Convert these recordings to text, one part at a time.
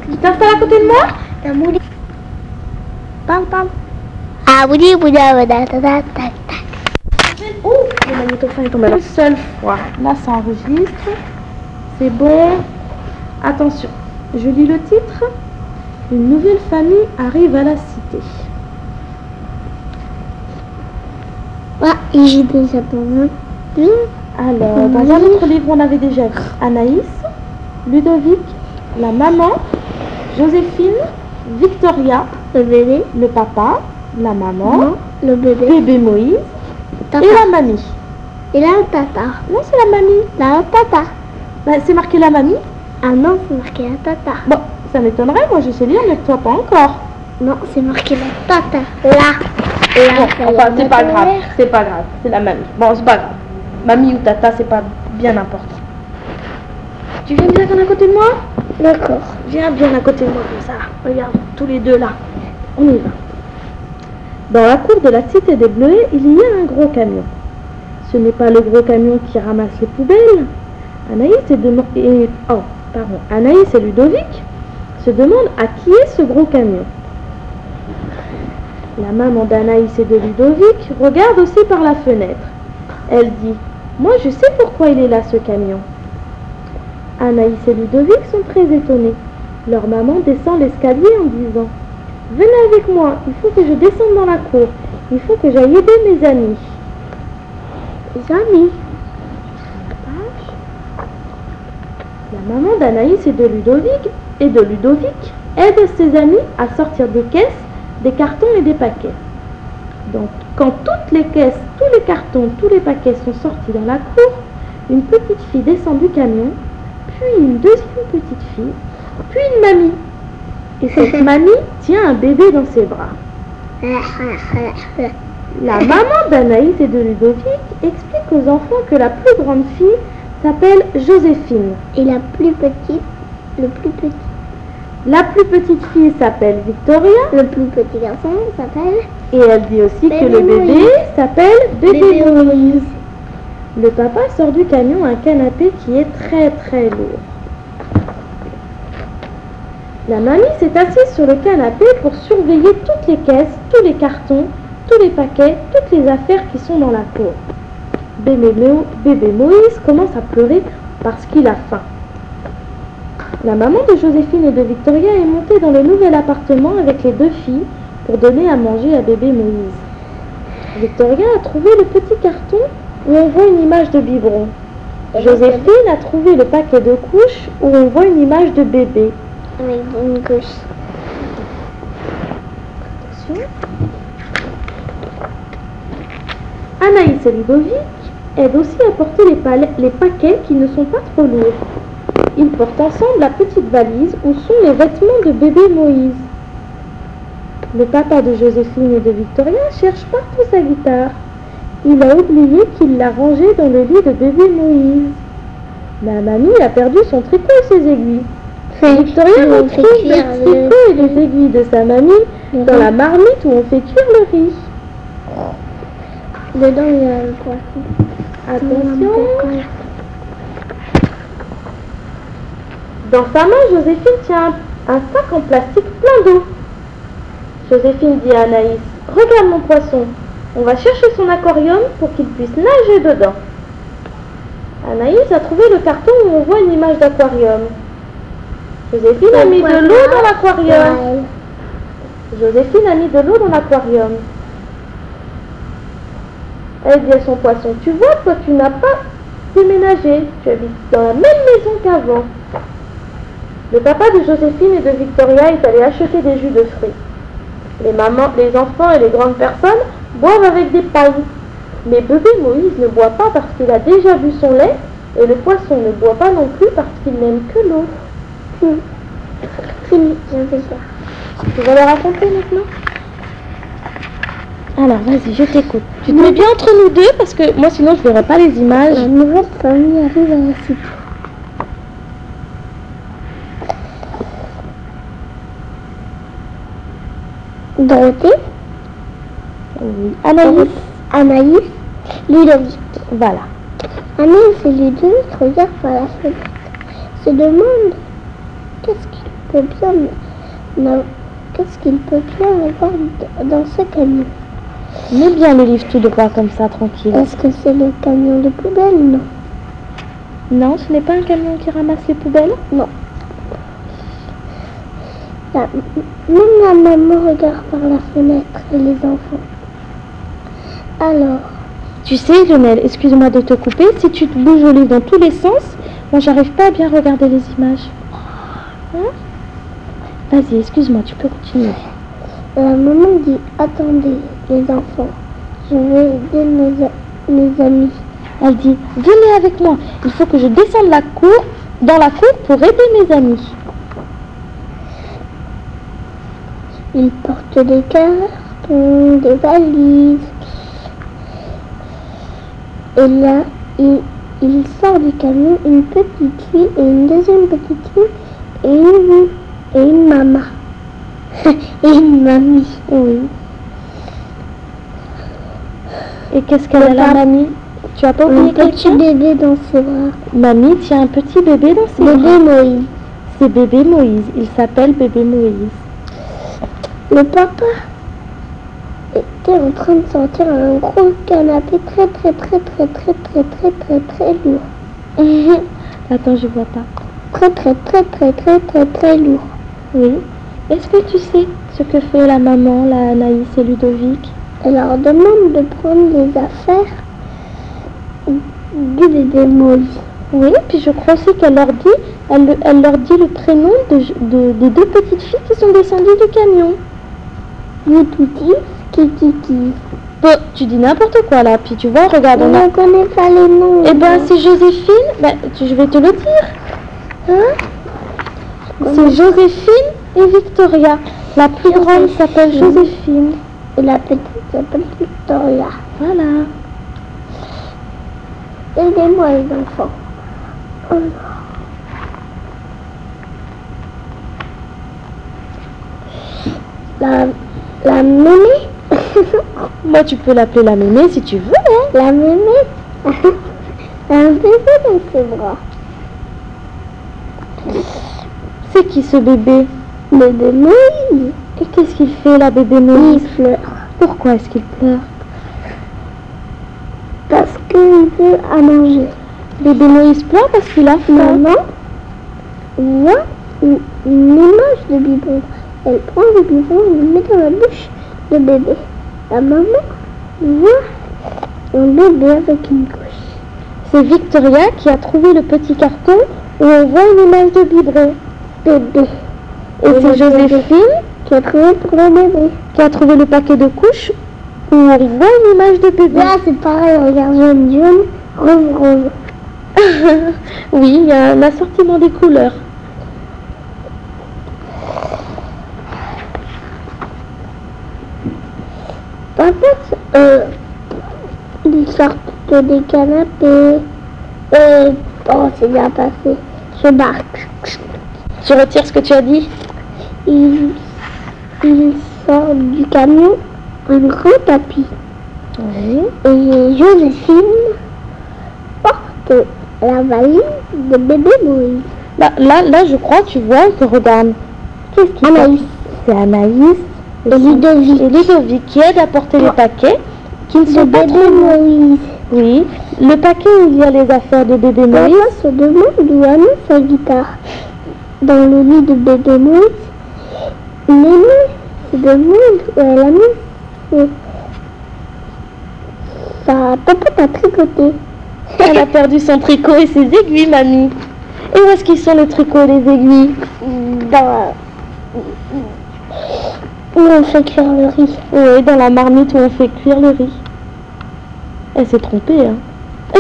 Tu t'installes à côté de moi? Parle. Ah oui, oh, le magnétophone est tombé. Une seule fois. Là, ça enregistre. C'est bon. Attention, je lis le titre. Une nouvelle famille arrive à la cité. Ah, j'ai déjà tombé. Alors, dans un autre livre, on avait déjà vu Anaïs, Ludovic, la maman, Joséphine, Victoria, Le bébé, le papa, la maman, le bébé, bébé Moïse tata. et la mamie. Et là, tata. Non, c'est la mamie. Là, tata. Bah, c'est marqué la mamie. Ah non, c'est marqué la tata. Bon, ça m'étonnerait, moi je sais lire, mais toi pas encore. Non, c'est marqué la tata. Là. Bon, enfin, c'est pas grave, c'est la mamie. Bon, c'est pas grave. Mamie ou tata, c'est pas bien important. Tu viens bien à côté de moi? D'accord. Viens bien à côté de moi comme ça. Regarde, tous les deux là. On y va. Dans la cour de la cité des Bleuets, il y a un gros camion. Ce n'est pas le gros camion qui ramasse les poubelles. Anaïs et Ludovic se demandent à qui est ce gros camion. La maman d'Anaïs et de Ludovic regarde aussi par la fenêtre. Elle dit « Moi je sais pourquoi il est là ce camion ». Anaïs et Ludovic sont très étonnés. Leur maman descend l'escalier en disant « Venez avec moi, il faut que je descende dans la cour. Il faut que j'aille aider mes amis. » Les amis. La maman d'Anaïs et de Ludovic aide ses amis à sortir des caisses, des cartons et des paquets. Donc, quand toutes les caisses, tous les cartons, tous les paquets sont sortis dans la cour, une petite fille descend du camion, puis une deuxième petite fille, puis une mamie. Et cette mamie tient un bébé dans ses bras. La maman d'Anaïs et de Ludovic explique aux enfants que la plus grande fille s'appelle Joséphine. Et la plus petite, le plus petit. La plus petite fille s'appelle Victoria. Le plus petit garçon s'appelle. Et elle dit aussi que le bébé Moïse s'appelle bébé Bébé Moïse. Le papa sort du camion un canapé qui est très très lourd. La mamie s'est assise sur le canapé pour surveiller toutes les caisses, tous les cartons, tous les paquets, toutes les affaires qui sont dans la cour. Bébé Moïse commence à pleurer parce qu'il a faim. La maman de Joséphine et de Victoria est montée dans le nouvel appartement avec les deux filles pour donner à manger à bébé Moïse. Victoria a trouvé le petit carton où on voit une image de biberon. Joséphine a trouvé le paquet de couches où on voit une image de bébé. Avec une couche. Attention. Anaïs et Ludovic aident aussi à porter les paquets qui ne sont pas trop lourds. Ils portent ensemble la petite valise où sont les vêtements de bébé Moïse. Le papa de Joséphine et de Victoria cherche partout sa guitare. Il a oublié qu'il l'a rangée dans le lit de bébé Moïse. La mamie a perdu son tricot et ses aiguilles. Victoria retrouve le tricot et les aiguilles de sa mamie dans la marmite où on fait cuire le riz. Dedans, il y a le poisson. Attention. Dans sa main, Joséphine tient un sac en plastique plein d'eau. Joséphine dit à Anaïs, « Regarde mon poisson, on va chercher son aquarium pour qu'il puisse nager dedans. » Anaïs a trouvé le carton où on voit une image d'aquarium. Joséphine a mis de l'eau dans l'aquarium. Joséphine a mis de l'eau dans l'aquarium. Elle dit à son poisson, « Tu vois, toi tu n'as pas déménagé, tu habites dans la même maison qu'avant. » Le papa de Joséphine et de Victoria est allé acheter des jus de fruits. Les mamans, les enfants et les grandes personnes boivent avec des pailles. Mais bébé Moïse ne boit pas parce qu'il a déjà bu son lait et le poisson ne boit pas non plus parce qu'il n'aime que l'eau. Fini, j'ai fait ça. Tu vas le raconter maintenant? Alors vas-y, je t'écoute. Tu te mets bien entre nous deux parce que moi sinon je verrai pas les images. La nouvelle famille arrive à la cité. Dorothée, Oui. Anaïs, Ludovic. voilà. Anaïs et Ludovic regardent par la fenêtre. Se demandent qu'est-ce peut bien, qu'est-ce qu'il peut bien avoir dans ce camion? Mets bien le livre tout droit comme ça, tranquille. Est-ce que c'est le camion de poubelle? Non. Non, ce n'est pas un camion qui ramasse les poubelles? Non. Même la maman regarde par la fenêtre et les enfants. Alors, tu sais, Lionel, excuse-moi de te couper, si tu te bouges le livre dans tous les sens, moi j'arrive pas à bien regarder les images. Hein? Vas-y, excuse-moi, tu peux continuer. la maman dit, attendez les enfants, je vais aider mes amis. Elle dit, venez avec moi, il faut que je descende dans la cour pour aider mes amis. Ils portent des cartons, des valises. Et là, il sort du camion une petite fille et une deuxième petite fille et une maman. Et une mamie, oui. Et qu'est-ce qu'elle a la mamie? Tu as pas oublié quelqu'un? Un petit bébé dans ses bras. Mamie tient un petit bébé dans ses bras. Bébé Moïse. C'est bébé Moïse, il s'appelle bébé Moïse. Le papa était en train de sortir un gros canapé très lourd. Attends, je vois pas. Très lourd. Oui. Est-ce que tu sais ce que fait la maman, la Anaïs et Ludovic? Elle leur demande de prendre les affaires du bébé Moïse. Oui, puis je crois aussi qu'elle leur dit, elle leur dit le prénom des deux petites filles qui sont descendues du camion. Youtouti, Kikiki. Bon, tu dis n'importe quoi là, puis tu vois, regarde, On ne connaît pas les noms. Eh ben, c'est Joséphine, je vais te le dire. Hein? C'est Joséphine et Victoria. La plus grande s'appelle Joséphine. Et la petite s'appelle Victoria. Voilà. Aidez-moi les enfants. La mémé. Moi, tu peux l'appeler la mémé si tu veux. Hein. La mémé. Un bébé dans ses bras. C'est qui ce bébé? Bébé Moïse. Et qu'est-ce qu'il fait là, bébé Moïse? Il pleure. Pourquoi est-ce qu'il pleure? Parce qu'il veut à manger. Bébé Moïse pleure parce qu'il a faim. Maman voit une image de biberon. Elle prend le biberon et le met dans la bouche de bébé. La maman voit un bébé avec une couche. C'est Victoria qui a trouvé le petit carton où on voit une image de biberon. Bébé. Et c'est Joséphine qui a trouvé pour le bébé. Qui a trouvé le paquet de couches où on voit une image de bébé. Là, c'est pareil, regarde, jaune, rose. Oui, il y a un assortiment des couleurs. En fait, ils sortent des canapés. Oh, c'est bien passé. Je marque. Tu retires ce que tu as dit? Il sort du camion un grand tapis. Oui. Et Joséphine porte la valise de bébé Moïse. Là, je crois, tu vois, que regarde. Qu'est-ce qui Anaïs. C'est Anaïs Et Ludovic qui aide à porter les paquets qui ne sont pas bébé trop Moïse. Oui, le paquet où il y a les affaires de bébé Moïse. Maman se demande où a mis sa guitare. Dans le lit de bébé Moïse, Mémé se demande où elle a mis sa popote à tricoter. Elle a perdu son tricot et ses aiguilles, mamie. Et où est-ce qu'ils sont les tricots et les aiguilles? Où on fait cuire le riz. Oui, dans la marmite où on fait cuire le riz. Elle s'est trompée, hein.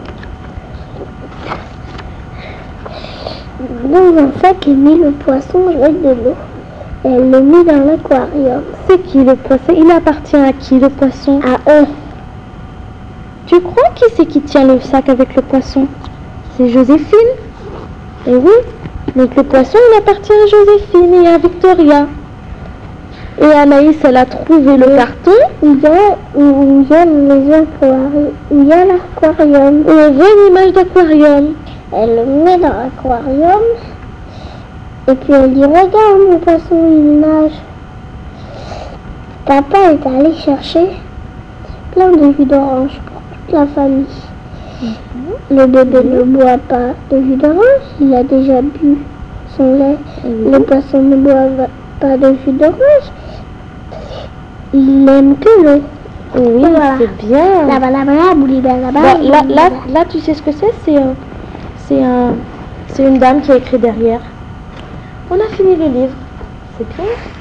Dans un sac est mis le poisson avec de l'eau. Elle le met dans l'aquarium. C'est qui le poisson? Il appartient à qui le poisson? À eux. Tu crois qui c'est qui tient le sac avec le poisson? C'est Joséphine. Et oui, donc le poisson il appartient à Joséphine et à Victoria. Et Anaïs elle a trouvé le carton où il y a l'aquarium. Et on voit une image d'aquarium. Elle le met dans l'aquarium Et puis elle dit, regarde mon poisson, il nage. Papa est allé chercher plein de jus d'orange pour toute la famille. Le bébé ne boit pas de jus d'orange, il a déjà bu son lait. Le poisson ne boit pas de jus d'orange, il n'aime que l'eau. Oui, Voilà. c'est bien. Là, tu sais ce que c'est une dame qui a écrit derrière. On a fini le livre. C'est bien.